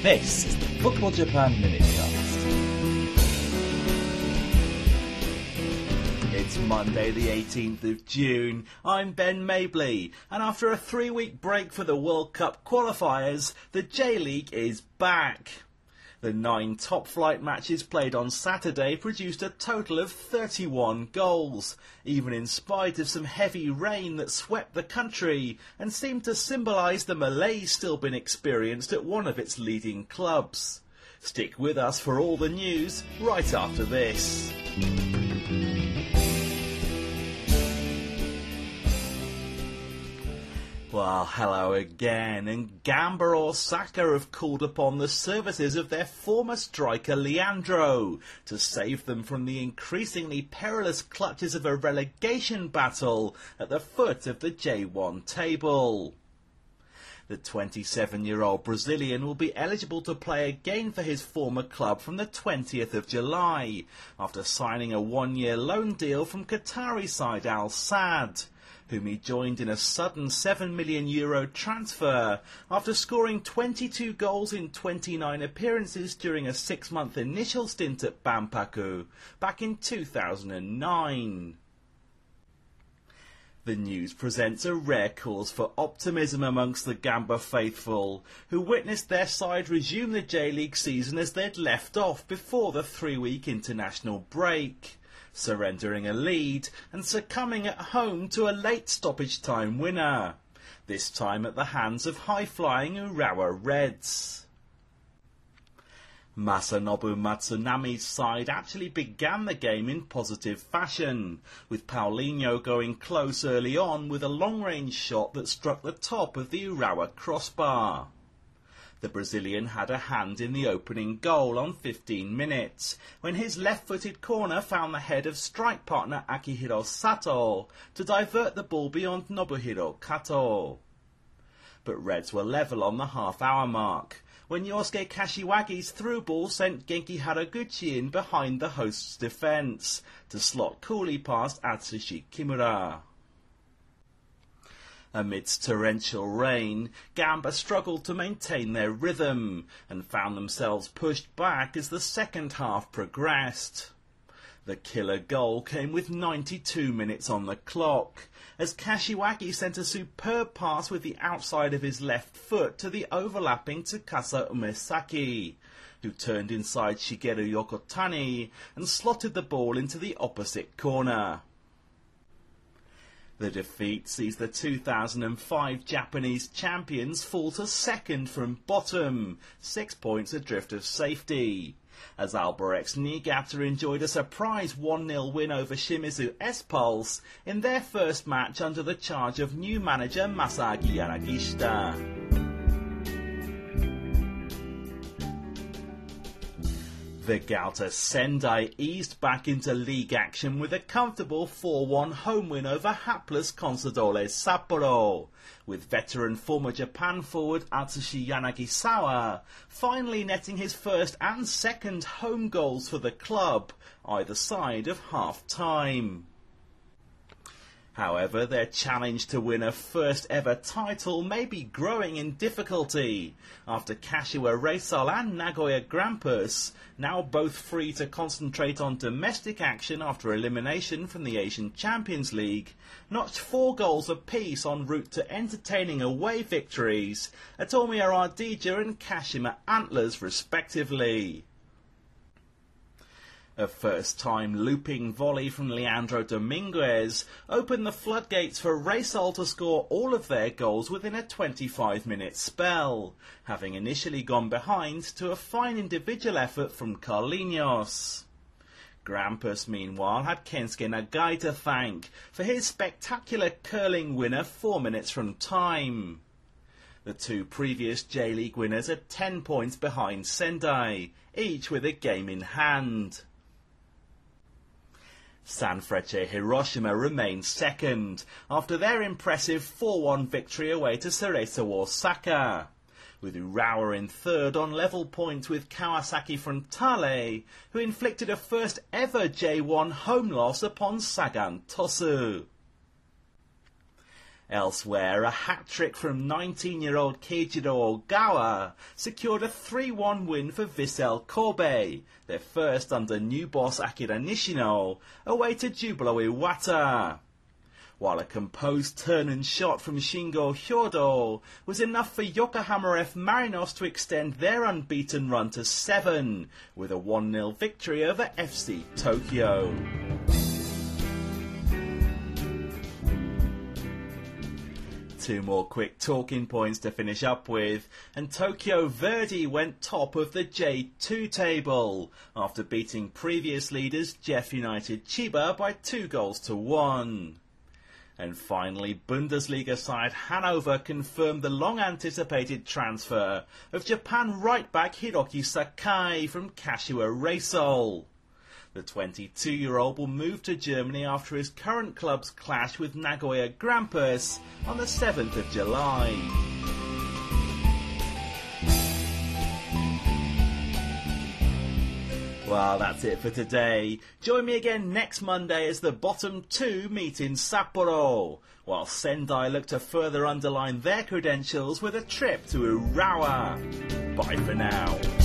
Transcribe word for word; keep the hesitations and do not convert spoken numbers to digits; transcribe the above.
This is the Football Japan Minutecast. It's Monday the eighteenth of June. I'm Ben Mabley, and after a three-week break for the World Cup qualifiers, the J-League is back. The nine top-flight matches played on Saturday produced a total of thirty-one goals, even in spite of some heavy rain that swept the country and seemed to symbolise the malaise still being experienced at one of its leading clubs. Stick with us for all the news right after this. Well, hello again, and Gamba Osaka have called upon the services of their former striker Leandro to save them from the increasingly perilous clutches of a relegation battle at the foot of the J one table. The twenty-seven-year-old Brazilian will be eligible to play again for his former club from the twentieth of July, after signing a one-year loan deal from Qatari side Al Sadd, whom he joined in a sudden seven million euro transfer after scoring twenty-two goals in twenty-nine appearances during a six-month initial stint at Bampaku back in two thousand nine. The news presents a rare cause for optimism amongst the Gamba faithful, who witnessed their side resume the J-League season as they'd left off before the three-week international break, surrendering a lead and succumbing at home to a late stoppage time winner, this time at the hands of high-flying Urawa Reds. Masanobu Matsunami's side actually began the game in positive fashion, with Paulinho going close early on with a long-range shot that struck the top of the Urawa crossbar. The Brazilian had a hand in the opening goal on fifteen minutes, when his left-footed corner found the head of strike partner Akihiro Sato to divert the ball beyond Nobuhiro Kato. But Reds were level on the half-hour mark, when Yosuke Kashiwagi's through ball sent Genki Haraguchi in behind the host's defence, to slot coolly past Atsushi Kimura. Amidst torrential rain, Gamba struggled to maintain their rhythm, and found themselves pushed back as the second half progressed. The killer goal came with ninety-two minutes on the clock, as Kashiwagi sent a superb pass with the outside of his left foot to the overlapping Tsukasa Umesaki, who turned inside Shigeru Yokotani and slotted the ball into the opposite corner. The defeat sees the two thousand five Japanese champions fall to second from bottom, six points adrift of safety, as Albirex Niigata enjoyed a surprise one nil win over Shimizu S-Pulse in their first match under the charge of new manager Masaaki Yanagishita. The Gauta Sendai eased back into league action with a comfortable four one home win over hapless Consadole Sapporo, with veteran former Japan forward Atsushi Yanagisawa finally netting his first and second home goals for the club, either side of half-time. However, their challenge to win a first-ever title may be growing in difficulty, after Kashiwa Reysol and Nagoya Grampus, now both free to concentrate on domestic action after elimination from the Asian Champions League, notched four goals apiece en route to entertaining away victories at Omiya Ardija and Kashima Antlers respectively. A first-time looping volley from Leandro Dominguez opened the floodgates for Reysol to score all of their goals within a twenty-five minute spell, having initially gone behind to a fine individual effort from Carlinhos. Grampus, meanwhile, had Kensuke Nagai to thank for his spectacular curling winner four minutes from time. The two previous J-League winners are ten points behind Sendai, each with a game in hand. Sanfrecce Hiroshima remains second, after their impressive four one victory away to Cerezo Osaka, with Urawa in third on level points with Kawasaki Frontale, who inflicted a first ever J one home loss upon Sagan Tosu. Elsewhere, a hat-trick from nineteen-year-old Keijiro Ogawa secured a three one win for Vissel Kobe, their first under new boss Akira Nishino, away to Jubilo Iwata. While a composed turn and shot from Shingo Hyodo was enough for Yokohama F. Marinos to extend their unbeaten run to seven, with a one nil victory over F C Tokyo. Two more quick talking points to finish up with, and Tokyo Verdy went top of the J two table after beating previous leaders Jeff United Chiba by two goals to one. And finally, Bundesliga side Hannover confirmed the long-anticipated transfer of Japan right-back Hiroki Sakai from Kashiwa Reysol. The twenty-two-year-old will move to Germany after his current club's clash with Nagoya Grampus on the seventh of July. Well, that's it for today. Join me again next Monday as the bottom two meet in Sapporo, while Sendai look to further underline their credentials with a trip to Urawa. Bye for now.